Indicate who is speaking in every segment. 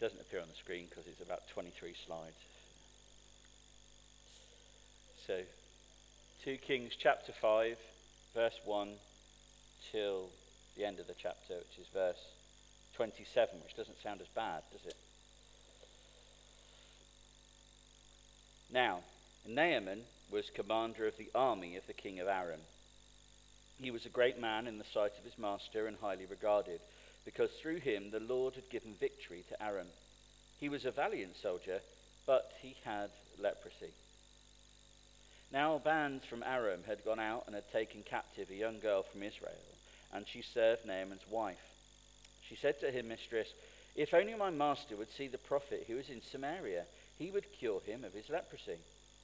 Speaker 1: doesn't appear on the screen because it's about 23 slides. So, 2 Kings chapter 5, verse 1 till the end of the chapter, which is verse 27, which doesn't sound as bad, does it? Now, Naaman was commander of the army of the king of Aram. He was a great man in the sight of his master and highly regarded, because through him the Lord had given victory to Aram. He was a valiant soldier, but he had leprosy. Now bands from Aram had gone out and had taken captive a young girl from Israel, and she served Naaman's wife. She said to her mistress, "If only my master would see the prophet who is in Samaria, he would cure him of his leprosy."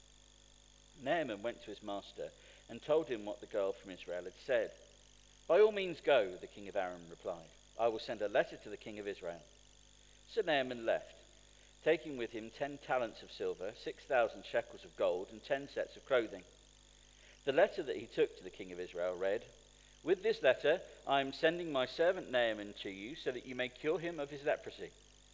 Speaker 1: Naaman went to his master and told him what the girl from Israel had said. "By all means go," the king of Aram replied. "I will send a letter to the king of Israel." So Naaman left, taking with him 10 talents of silver, 6,000 shekels of gold, and 10 sets of clothing. The letter that he took to the king of Israel read, "With this letter I am sending my servant Naaman to you so that you may cure him of his leprosy."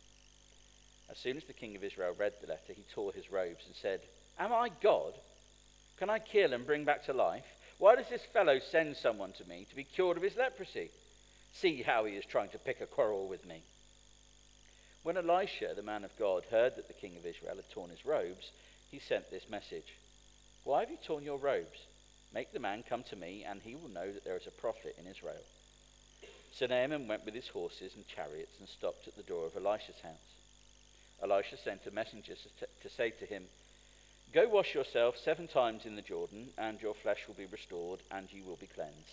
Speaker 1: As soon as the king of Israel read the letter, he tore his robes and said, "Am I God? Can I kill and bring back to life? Why does this fellow send someone to me to be cured of his leprosy? See how he is trying to pick a quarrel with me." When Elisha, the man of God, heard that the king of Israel had torn his robes, he sent this message, "Why have you torn your robes? Make the man come to me, and he will know that there is a prophet in Israel." So Naaman went with his horses and chariots and stopped at the door of Elisha's house. Elisha sent a messenger to say to him, "Go wash yourself 7 times in the Jordan, and your flesh will be restored, and you will be cleansed."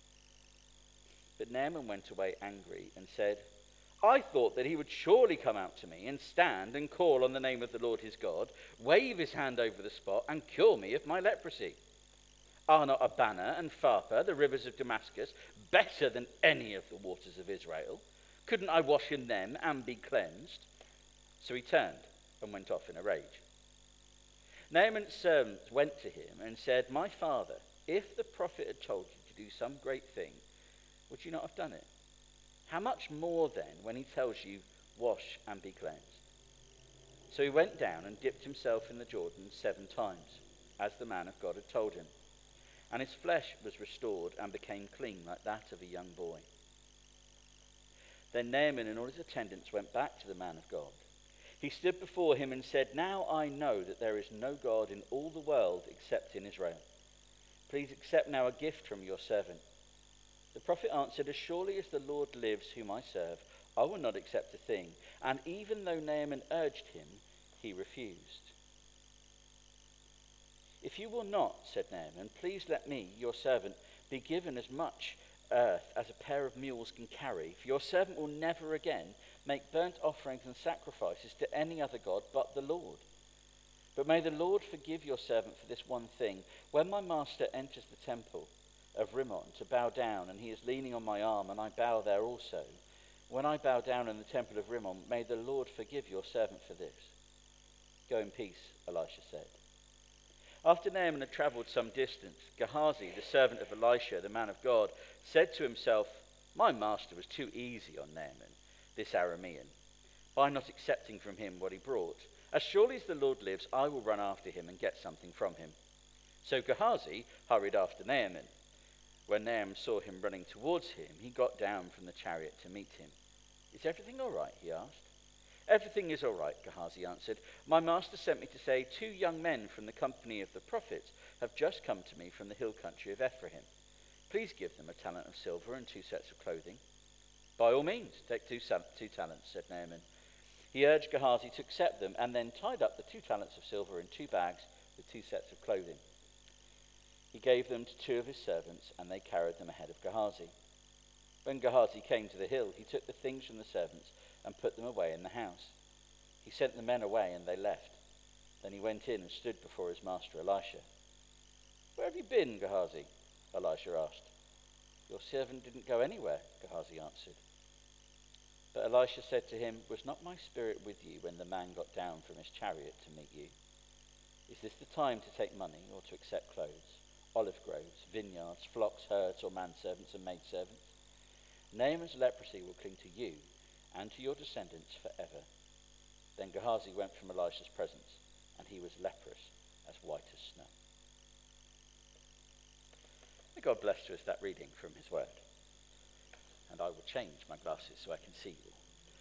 Speaker 1: But Naaman went away angry and said, "I thought that he would surely come out to me and stand and call on the name of the Lord his God, wave his hand over the spot, and cure me of my leprosy. Are not Abana and Pharpar, the rivers of Damascus, better than any of the waters of Israel? Couldn't I wash in them and be cleansed?" So he turned and went off in a rage. Naaman's servants went to him and said, "My father, if the prophet had told you to do some great thing, would you not have done it? How much more then when he tells you, 'Wash and be cleansed'?" So he went down and dipped himself in the Jordan 7 times, as the man of God had told him. And his flesh was restored and became clean like that of a young boy. Then Naaman and all his attendants went back to the man of God. He stood before him and said, "Now I know that there is no God in all the world except in Israel. Please accept now a gift from your servant." The prophet answered, "As surely as the Lord lives whom I serve, I will not accept a thing." And even though Naaman urged him, he refused. "If you will not," said Naaman, "please let me, your servant, be given as much earth as a pair of mules can carry, for your servant will never again make burnt offerings and sacrifices to any other god but the Lord. But may the Lord forgive your servant for this one thing. When my master enters the temple of Rimmon to bow down, and he is leaning on my arm, and I bow there also, when I bow down in the temple of Rimmon, may the Lord forgive your servant for this." "Go in peace," Elisha said. After Naaman had traveled some distance, Gehazi, the servant of Elisha, the man of God, said to himself, "My master was too easy on Naaman, this Aramean, by not accepting from him what he brought. As surely as the Lord lives, I will run after him and get something from him." So Gehazi hurried after Naaman. When Naaman saw him running towards him, he got down from the chariot to meet him. "Is everything all right?" he asked. "Everything is all right," Gehazi answered. "My master sent me to say, 2 young men from the company of the prophets have just come to me from the hill country of Ephraim. Please give them a talent of silver and 2 sets of clothing." "By all means, take 2 talents, said Naaman. He urged Gehazi to accept them, and then tied up the 2 talents of silver in 2 bags with 2 sets of clothing. He gave them to 2 of his servants, and they carried them ahead of Gehazi. When Gehazi came to the hill, he took the things from the servants and put them away in the house. He sent the men away, and they left. Then he went in and stood before his master Elisha. "Where have you been, Gehazi?" Elisha asked. "Your servant didn't go anywhere," Gehazi answered. But Elisha said to him, "Was not my spirit with you when the man got down from his chariot to meet you? Is this the time to take money or to accept clothes, olive groves, vineyards, flocks, herds, or manservants and maidservants? Naaman's leprosy will cling to you and to your descendants forever." Then Gehazi went from Elisha's presence, and he was leprous, as white as snow. May God bless to us that reading from his word. And I will change my glasses so I can see you.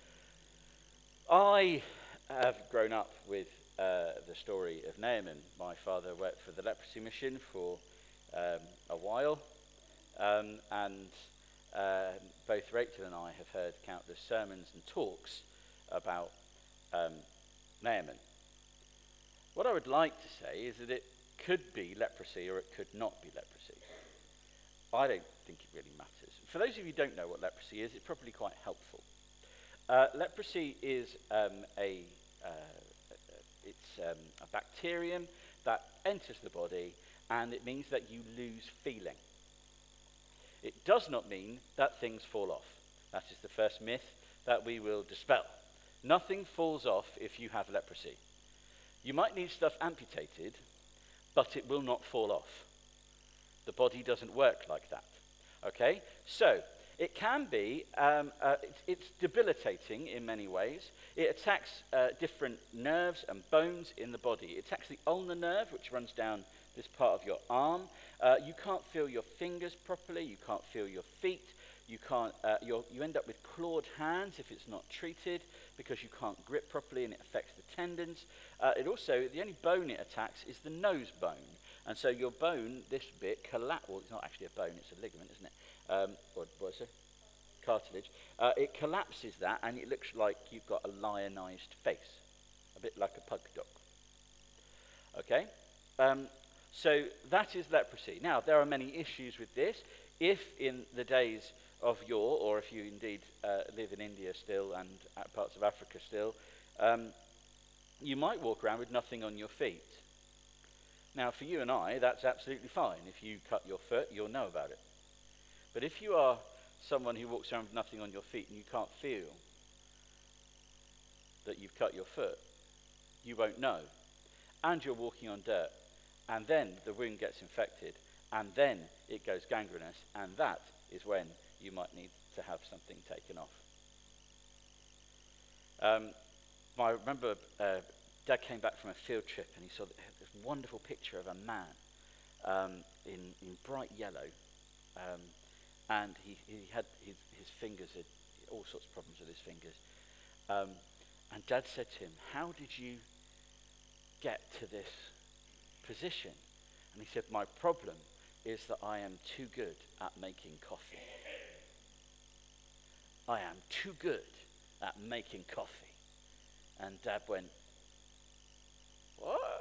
Speaker 1: I have grown up with the story of Naaman. My father worked for the leprosy mission for a while, and both Rachel and I have heard countless sermons and talks about Naaman. What I would like to say is that it could be leprosy or it could not be leprosy. I don't think it really matters. For those of you who don't know what leprosy is, it's probably quite helpful. Leprosy is a bacterium that enters the body, and it means that you lose feeling. It does not mean that things fall off. That is the first myth that we will dispel. Nothing falls off if you have leprosy. You might need stuff amputated, but it will not fall off. The body doesn't work like that. Okay? So, it can be, it's debilitating in many ways. It attacks different nerves and bones in the body. It attacks the ulnar nerve, which runs down this part of your arm. You can't feel your fingers properly. You can't feel your feet. You end up with clawed hands if it's not treated, because you can't grip properly and it affects the tendons. The only bone it attacks is the nose bone. And so your bone, this bit, well, it's not actually a bone, it's a ligament, isn't it? What is it? Cartilage. It collapses that, and it looks like you've got a lionized face, a bit like a pug dog. Okay? So that is leprosy. Now, there are many issues with this. If in the days of yore, or if you indeed live in India still and parts of Africa still, you might walk around with nothing on your feet. Now, for you and I, that's absolutely fine. If you cut your foot, you'll know about it. But if you are someone who walks around with nothing on your feet and you can't feel that you've cut your foot, you won't know. And you're walking on dirt. And then the wound gets infected. And then it goes gangrenous. And that is when you might need to have something taken off. I remember Dad came back from a field trip and he saw this wonderful picture of a man in bright yellow. And he had his fingers, had all sorts of problems with his fingers. And Dad said to him, "How did you get to this position?" And he said, "My problem is that I am too good at making coffee. I am too good at making coffee." And Dad went, "What?"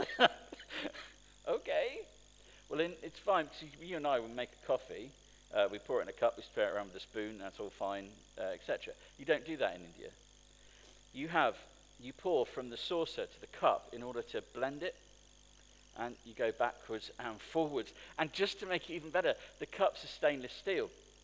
Speaker 1: Okay. Well, it's fine, because you and I will make a coffee. We pour it in a cup, we stir it around with a spoon, that's all fine, etc. You don't do that in India. You pour from the saucer to the cup in order to blend it, and you go backwards and forwards. And just to make it even better, the cups are stainless steel.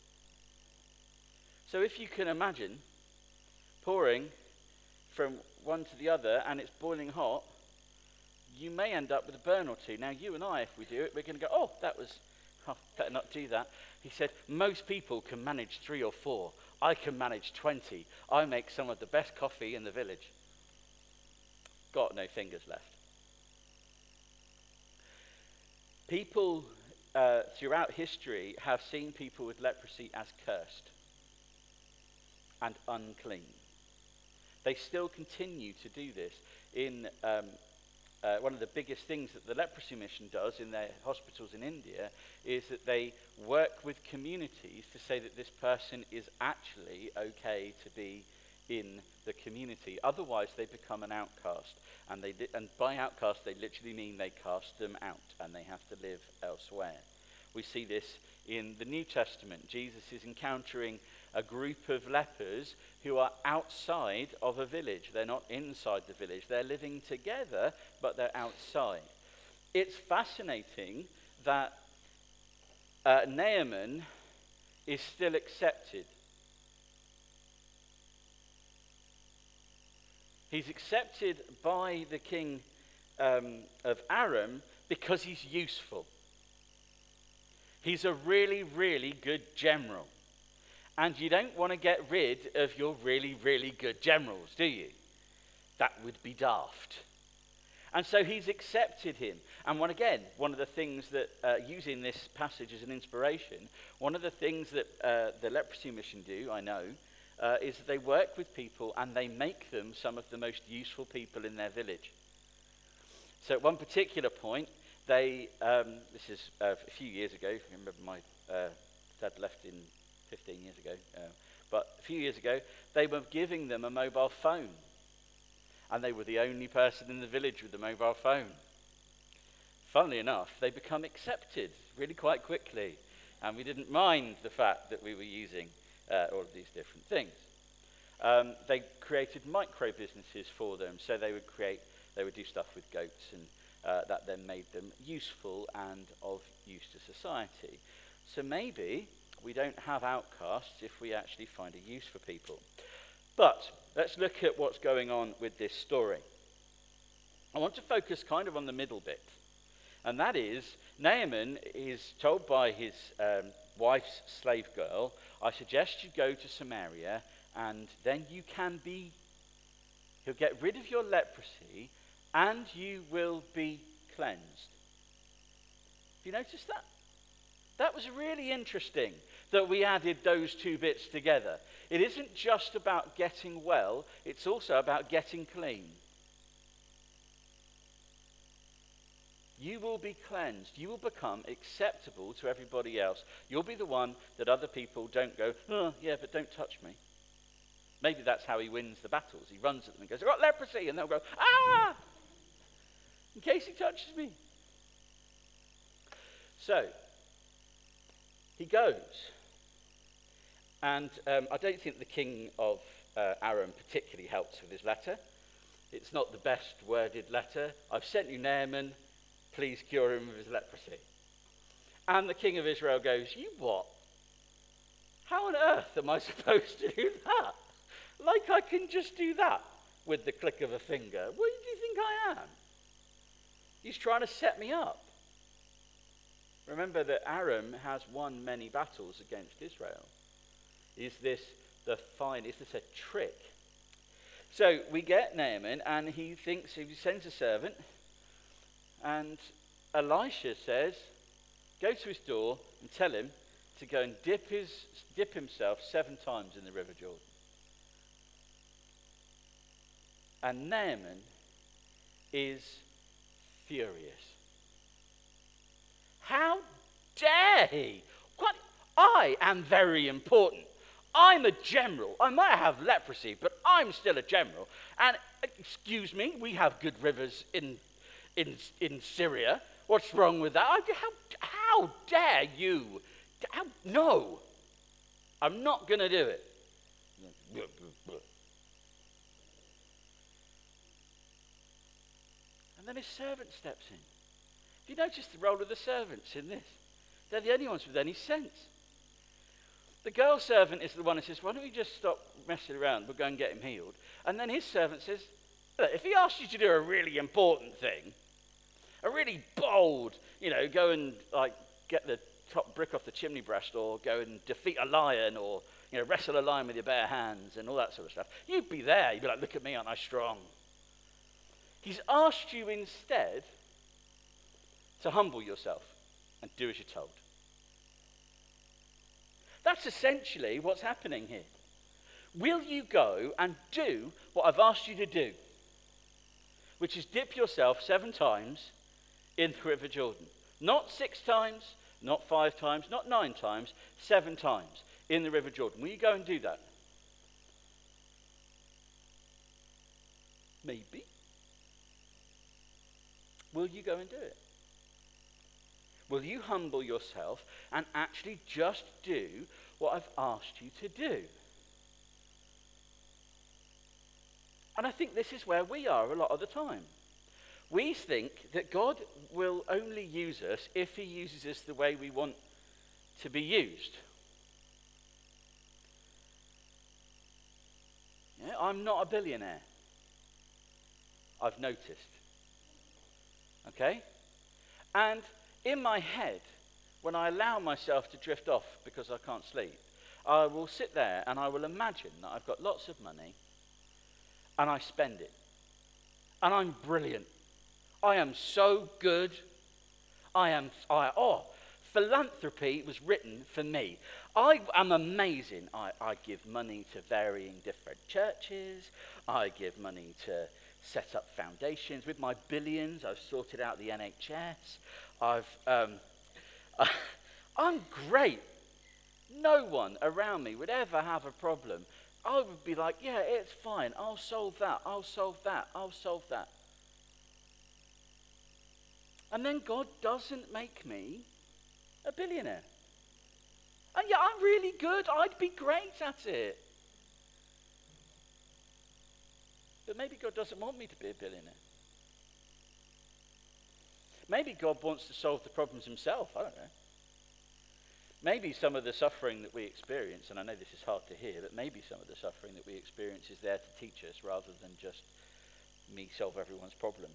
Speaker 1: So if you can imagine pouring from one to the other and it's boiling hot, you may end up with a burn or two. Now, you and I, if we do it, we're going to go, better not do that. He said, most people can manage 3 or 4. I can manage 20. I make some of the best coffee in the village. Got no fingers left. People throughout history have seen people with leprosy as cursed and unclean. They still continue to do this. In one of the biggest things that the leprosy mission does in their hospitals in India is that they work with communities to say that this person is actually okay to be in the community. Otherwise, they become an outcast. And by outcast, they literally mean they cast them out and they have to live elsewhere. We see this in the New Testament. Jesus is encountering a group of lepers who are outside of a village. They're not inside the village. They're living together, but they're outside. It's fascinating that Naaman is still accepted. He's accepted by the king of Aram because he's useful. He's a really, really good general. And you don't want to get rid of your really, really good generals, do you? That would be daft. And so he's accepted him. And one of the things that, using this passage as an inspiration, one of the things that the Leprosy Mission do, I know, is that they work with people and they make them some of the most useful people in their village. So at one particular point, this is a few years ago, I remember my dad left in 15 years ago, but a few years ago, they were giving them a mobile phone. And they were the only person in the village with a mobile phone. Funnily enough, they become accepted really quite quickly. And we didn't mind the fact that we were using all of these different things. They created micro businesses for them. So they would do stuff with goats, and that then made them useful and of use to society. So maybe we don't have outcasts if we actually find a use for people. But let's look at what's going on with this story. I want to focus kind of on the middle bit. And that is, Naaman is told by his wife's slave girl, I suggest you go to Samaria, and then he'll get rid of your leprosy, and you will be cleansed. Have you noticed that? That was really interesting that we added those two bits together. It isn't just about getting well, it's also about getting clean. You will be cleansed. You will become acceptable to everybody else. You'll be the one that other people don't go, oh, yeah, but don't touch me. Maybe that's how he wins the battles. He runs at them and goes, I've got leprosy. And they'll go, ah, in case he touches me. So, he goes. And I don't think the king of Aram particularly helps with his letter. It's not the best worded letter. I've sent you Naaman, please cure him of his leprosy. And the king of Israel goes, you what? How on earth am I supposed to do that? Like I can just do that with the click of a finger. What do you think I am? He's trying to set me up. Remember that Aram has won many battles against Israel. Is this a trick? So we get Naaman, and he sends a servant, and Elisha says, go to his door and tell him to go and dip himself 7 times in the River Jordan. And Naaman is furious. How dare he? I am very important. I'm a general. I might have leprosy, but I'm still a general. And excuse me, we have good rivers in Syria. What's wrong with that? How dare you? No, I'm not going to do it. And then his servant steps in. Have you noticed the role of the servants in this? They're the only ones with any sense. The girl servant is the one who says, why don't we just stop messing around? We'll go and get him healed. And then his servant says, look, if he asks you to do a really important thing, a really bold, go and get the top brick off the chimney breast, or go and defeat a lion, or wrestle a lion with your bare hands and all that sort of stuff, you'd be there. You'd be like, look at me, aren't I strong? He's asked you instead to humble yourself and do as you're told. That's essentially what's happening here. Will you go and do what I've asked you to do? Which is dip yourself 7 times in the River Jordan. Not 6 times, not 5 times, not 9 times, 7 times in the River Jordan. Will you go and do that? Maybe. Will you go and do it? Will you humble yourself and actually just do what I've asked you to do? And I think this is where we are a lot of the time. We think that God will only use us if he uses us the way we want to be used. Yeah, I'm not a billionaire. I've noticed. Okay? And in my head, when I allow myself to drift off because I can't sleep, I will sit there and I will imagine that I've got lots of money and I spend it. And I'm brilliant. I am so good. Philanthropy was written for me. I am amazing. I give money to varying different churches. I give money to set up foundations. With my billions, I've sorted out the NHS. I'm great. No one around me would ever have a problem. I would be like, yeah, it's fine. I'll solve that. I'll solve that. I'll solve that. And then God doesn't make me a billionaire. And yeah, I'm really good. I'd be great at it. But maybe God doesn't want me to be a billionaire. Maybe God wants to solve the problems himself. I don't know. Maybe some of the suffering that we experience, and I know this is hard to hear, but maybe some of the suffering that we experience is there to teach us rather than just me solve everyone's problems.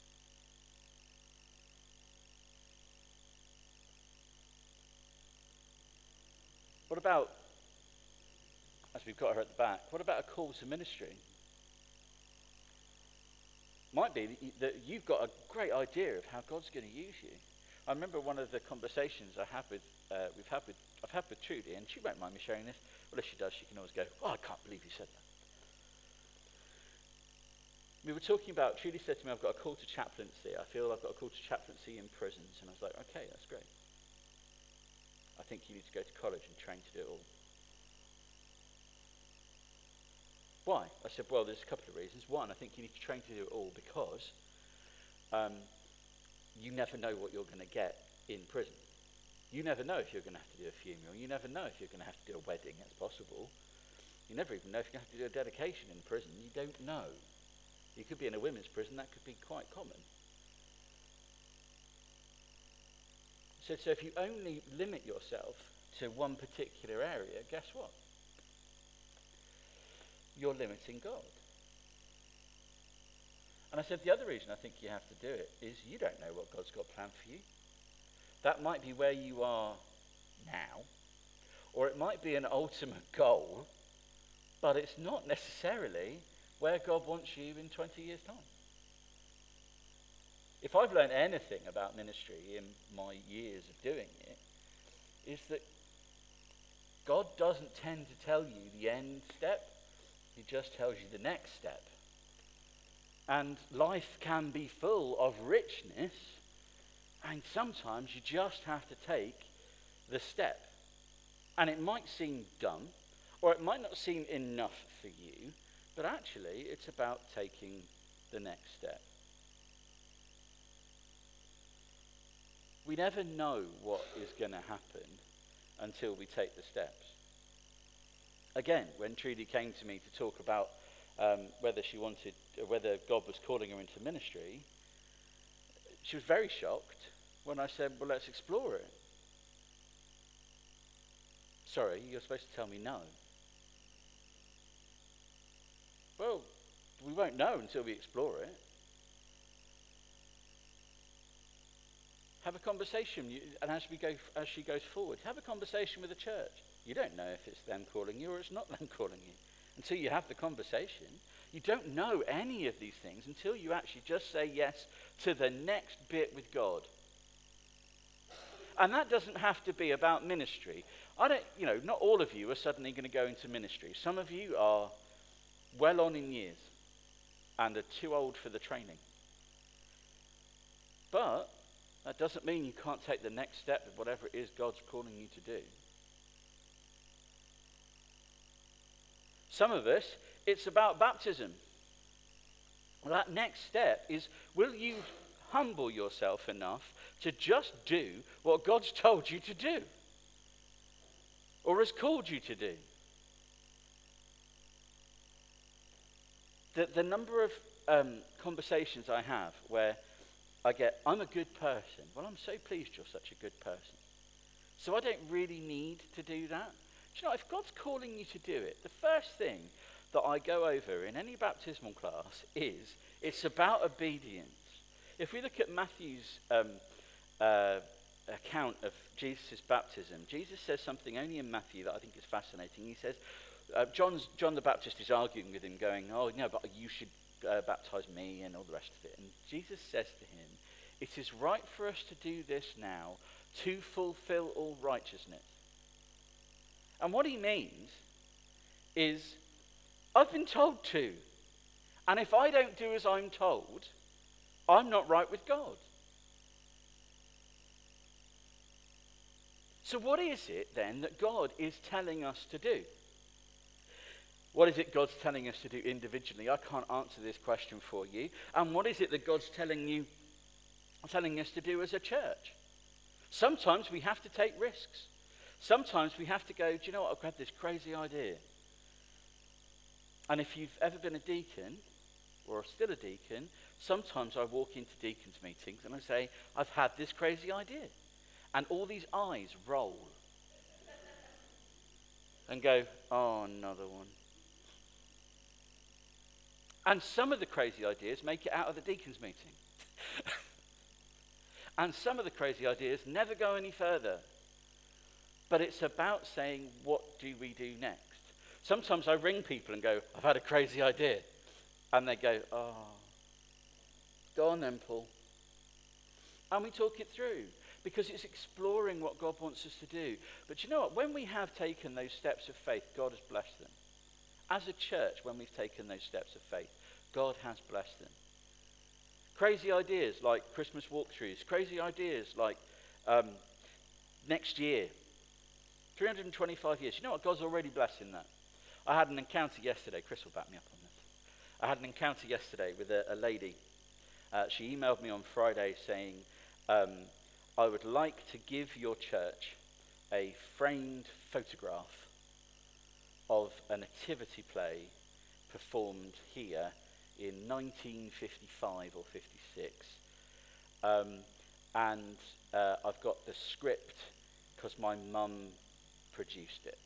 Speaker 1: What about, as we've got her at the back, what about a call to ministry? Might be that you've got a great idea of how God's going to use you. I remember one of the conversations I've had with Trudy, and she won't mind me sharing this. Well, if she does, she can always go, "Oh, I can't believe you said that." We were talking about, Trudy said to me, "I've got a call to chaplaincy. I feel I've got a call to chaplaincy in prisons." And I was like, "Okay, that's great. I think you need to go to college and train to do it all." Why? I said, well, there's a couple of reasons. One, I think you need to train to do it all because you never know what you're going to get in prison. You never know if you're going to have to do a funeral. You never know if you're going to have to do a wedding. That's possible. You never even know if you're going to have to do a dedication in prison. You don't know. You could be in a women's prison. That could be quite common. So if you only limit yourself to one particular area, guess what? You're limiting God. And I said the other reason I think you have to do it is you don't know what God's got planned for you. That might be where you are now, or it might be an ultimate goal, but it's not necessarily where God wants you in 20 years' time. If I've learned anything about ministry in my years of doing it, is that God doesn't tend to tell you the end step. He just tells you the next step. And life can be full of richness, and sometimes you just have to take the step. And it might seem dumb, or it might not seem enough for you, but actually it's about taking the next step. We never know what is going to happen until we take the steps. Again, when Trudy came to me to talk about whether God was calling her into ministry, she was very shocked when I said, well, let's explore it. Sorry, you're supposed to tell me no. Well, we won't know until we explore it. Have a conversation, and as she goes forward, have a conversation with the church. You don't know if it's them calling you or it's not them calling you until you have the conversation. You don't know any of these things until you actually just say yes to the next bit with God. And that doesn't have to be about ministry. Not all of you are suddenly going to go into ministry. Some of you are well on in years and are too old for the training. But that doesn't mean you can't take the next step of whatever it is God's calling you to do. Some of us, it's about baptism. Well, that next step is, will you humble yourself enough to just do what God's told you to do? Or has called you to do? The number of conversations I have where I get, I'm a good person. Well, I'm so pleased you're such a good person. So I don't really need to do that. Do you know, if God's calling you to do it, the first thing that I go over in any baptismal class is, it's about obedience. If we look at Matthew's account of Jesus' baptism, Jesus says something only in Matthew that I think is fascinating. He says, John the Baptist is arguing with him, going, oh, no, but you should baptize me and all the rest of it. And Jesus says to him, it is right for us to do this now to fulfill all righteousness. And what he means is, I've been told to. And if I don't do as I'm told, I'm not right with God. So what is it then that God is telling us to do? What is it God's telling us to do individually? I can't answer this question for you. And what is it that God's telling us to do as a church? Sometimes we have to take risks. Sometimes we have to go, do you know what, I've got this crazy idea. And if you've ever been a deacon, or still a deacon, sometimes I walk into deacons' meetings and I say, I've had this crazy idea. And all these eyes roll. And go, oh, another one. And some of the crazy ideas make it out of the deacons' meeting. And some of the crazy ideas never go any further. But it's about saying, what do we do next? Sometimes I ring people and go, I've had a crazy idea. And they go, oh, go on then, Paul. And we talk it through. Because it's exploring what God wants us to do. But you know what? When we have taken those steps of faith, God has blessed them. As a church, when we've taken those steps of faith, God has blessed them. Crazy ideas like Christmas walkthroughs. Crazy ideas like next year. 325 years. You know what? God's already blessing that. I had an encounter yesterday. Chris will back me up on this. I had an encounter yesterday with a lady. She emailed me on Friday saying, I would like to give your church a framed photograph of a nativity play performed here in 1955 or 56. And I've got the script because my mum produced it.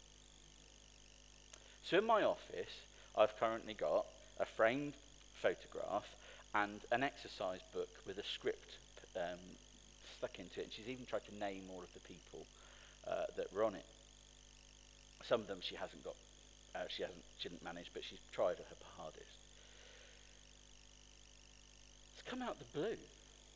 Speaker 1: So in my office, I've currently got a framed photograph and an exercise book with a script stuck into it. And she's even tried to name all of the people that were on it. Some of them she didn't manage, but she's tried her hardest. It's come out the blue.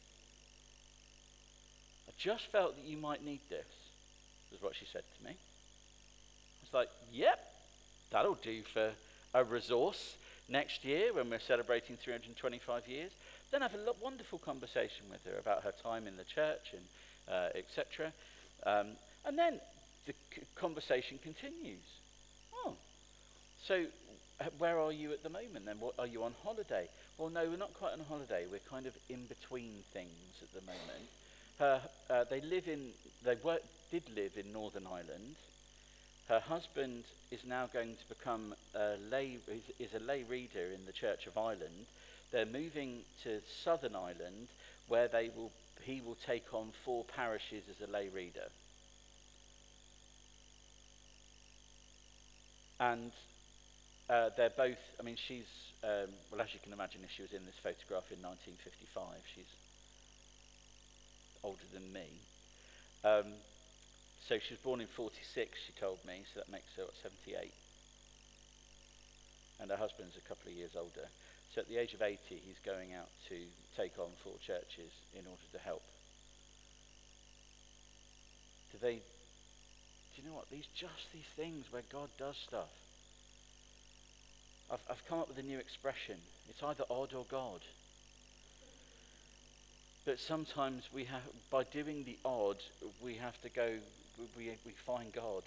Speaker 1: I just felt that you might need this, was what she said to me. I was like, yep, that'll do for a resource next year when we're celebrating 325 years. Then have a wonderful conversation with her about her time in the church and etc. And then the conversation continues. Oh, so where are you at the moment then? Are you on holiday? Well, no, we're not quite on holiday. We're kind of in between things at the moment. They did live in Northern Ireland. Her husband is now going to become a lay reader in the Church of Ireland. They're moving to Southern Ireland, where he will take on 4 parishes as a lay reader. And they're both, I mean, she's, well, as you can imagine, if she was in this photograph in 1955, she's older than me. So she was born in 46, she told me, so that makes her 78. And her husband's a couple of years older. So at the age of 80, he's going out to take on 4 churches in order to help. Do you know what? These things where God does stuff. I've come up with a new expression. It's either odd or God. But sometimes by doing the odd, we have to go, we find God.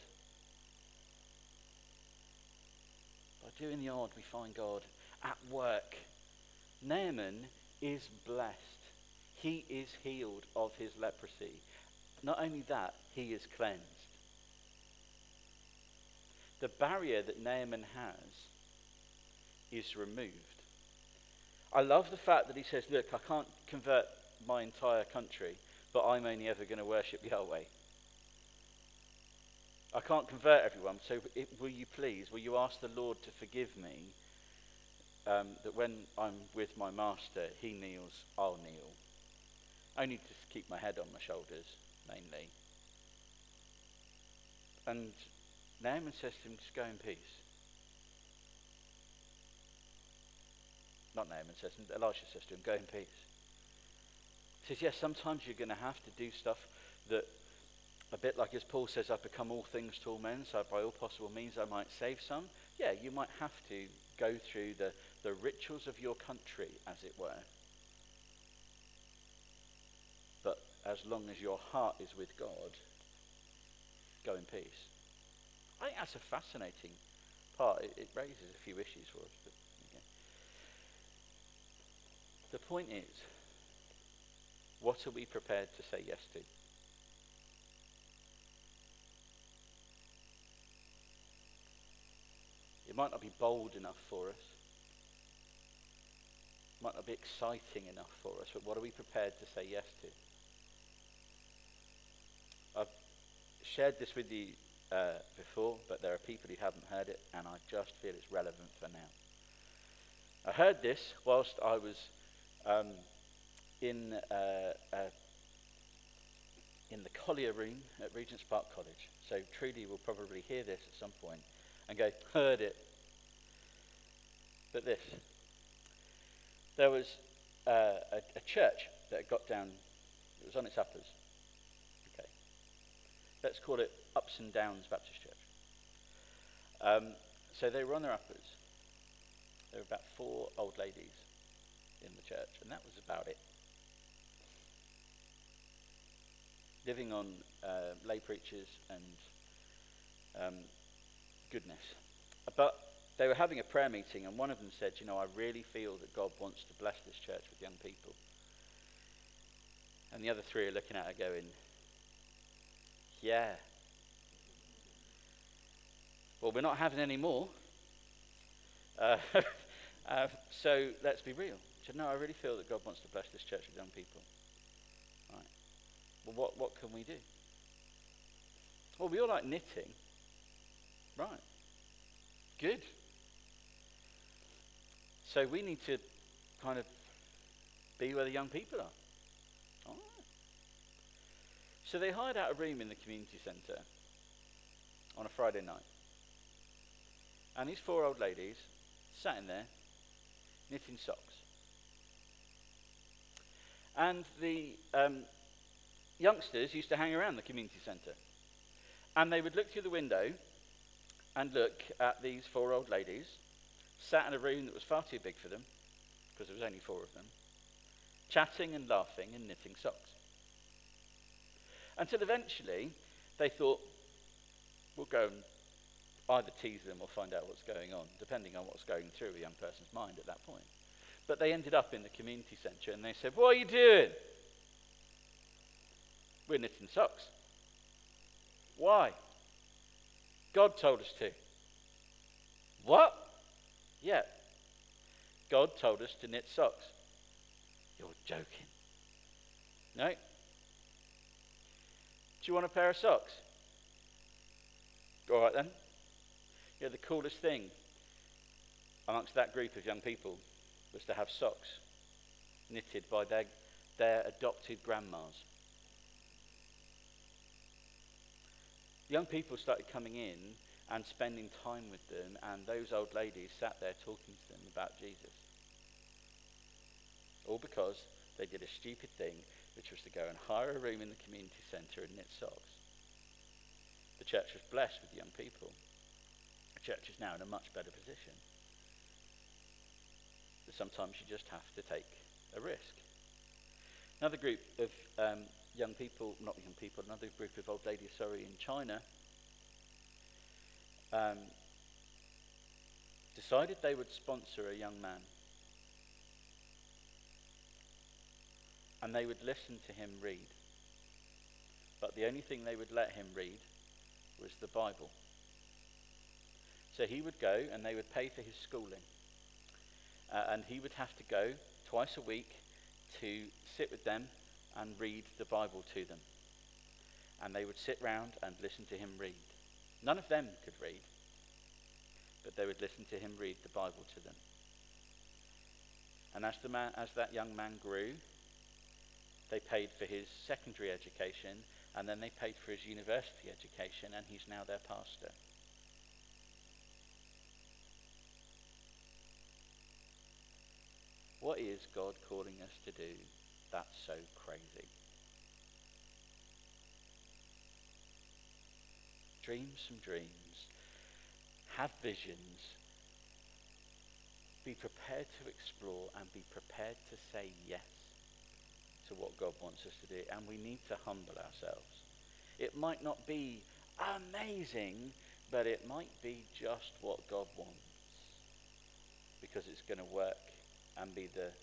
Speaker 1: By doing the odd, we find God at work. Naaman is blessed. He is healed of his leprosy. Not only that, he is cleansed. The barrier that Naaman has is removed. I love the fact that he says, look, I can't convert my entire country, but I'm only ever going to worship Yahweh. I can't convert everyone, so will you ask the Lord to forgive me, that when I'm with my master, he kneels, I'll kneel. Only to keep my head on my shoulders, mainly. And Naaman says to him, just go in peace. not Naaman says, Elisha says to him, go in peace. He says, yes, sometimes you're going to have to do stuff that, a bit like as Paul says, I've become all things to all men, so by all possible means I might save some. Yeah, you might have to go through the rituals of your country, as it were. But as long as your heart is with God, go in peace. I think that's a fascinating part. It raises a few issues for us. But, okay. The point is, what are we prepared to say yes to? It might not be bold enough for us. It might not be exciting enough for us, but what are we prepared to say yes to? I've shared this with you before, but there are people who haven't heard it, and I just feel it's relevant for now. I heard this whilst I was in the Collier room at Regent's Park College. So Trudy will probably hear this at some point and go, heard it. But this. There was a church that had got down, it was on its uppers. Okay. Let's call it Ups and Downs Baptist Church. So they were on their uppers. There were about 4 old ladies in the church, and that was about it. Living on lay preachers and goodness. But they were having a prayer meeting, and one of them said, I really feel that God wants to bless this church with young people. And the other 3 are looking at her going, yeah. Well, we're not having any more. So let's be real. She said, no, I really feel that God wants to bless this church with young people. Right. Well, what can we do? Well, we all like knitting. Right. Good. So we need to kind of be where the young people are. All right. So they hired out a room in the community centre on a Friday night. And these 4 old ladies sat in there knitting socks. And the youngsters used to hang around the community centre. And they would look through the window and look at these 4 old ladies sat in a room that was far too big for them, because there was only 4 of them, chatting and laughing and knitting socks. Until eventually they thought, we'll go and either tease them or find out what's going on, depending on what's going through a young person's mind at that point. But they ended up in the community centre and they said, what are you doing? We're knitting socks. Why? God told us to. What? Yeah. God told us to knit socks. You're joking. No? Do you want a pair of socks? All right then. Yeah, the coolest thing amongst that group of young people was to have socks knitted by their adopted grandmas. Young people started coming in and spending time with them, and those old ladies sat there talking to them about Jesus. All because they did a stupid thing, which was to go and hire a room in the community centre and knit socks. The church was blessed with young people. The church is now in a much better position. But sometimes you just have to take a risk. Another group of another group of old ladies, in China, decided they would sponsor a young man. And they would listen to him read. But the only thing they would let him read was the Bible. So he would go and they would pay for his schooling. And he would have to go twice a week to sit with them and read the Bible to them. And they would sit round and listen to him read. None of them could read, but they would listen to him read the Bible to them. And as that young man grew, they paid for his secondary education, and then they paid for his university education, and he's now their pastor. what is God calling us to do that's so crazy? Dream some dreams. Have visions. Be prepared to explore and be prepared to say yes to what God wants us to do. And we need to humble ourselves. It might not be amazing, but it might be just what God wants, because it's going to work and be the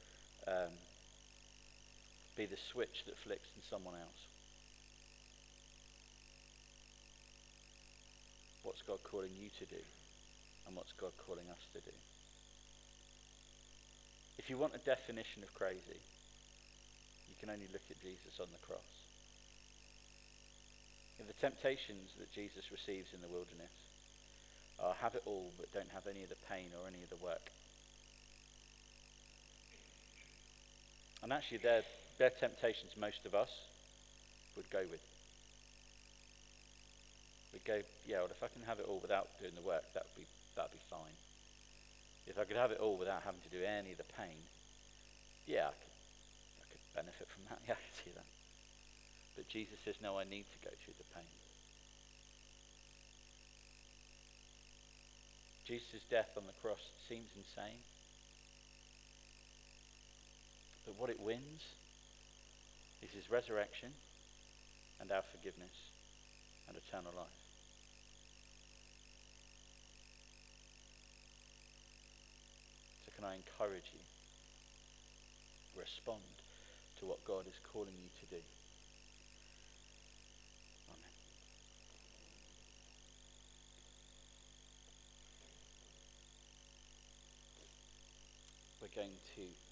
Speaker 1: switch that flicks in someone else. What's God calling you to do? And what's God calling us to do? If you want a definition of crazy, you can only look at Jesus on the cross. In the temptations that Jesus receives in the wilderness are have it all but don't have any of the pain or any of the work. And actually they're temptations most of us would go with. We'd go, yeah, well, if I can have it all without doing the work, that'd be fine. If I could have it all without having to do any of the pain, yeah, I could benefit from that. Yeah, I can see that. But Jesus says, no, I need to go through the pain. Jesus' death on the cross seems insane. But what it wins is his resurrection and our forgiveness and eternal life. So can I encourage you? Respond to what God is calling you to do. Amen. We're going to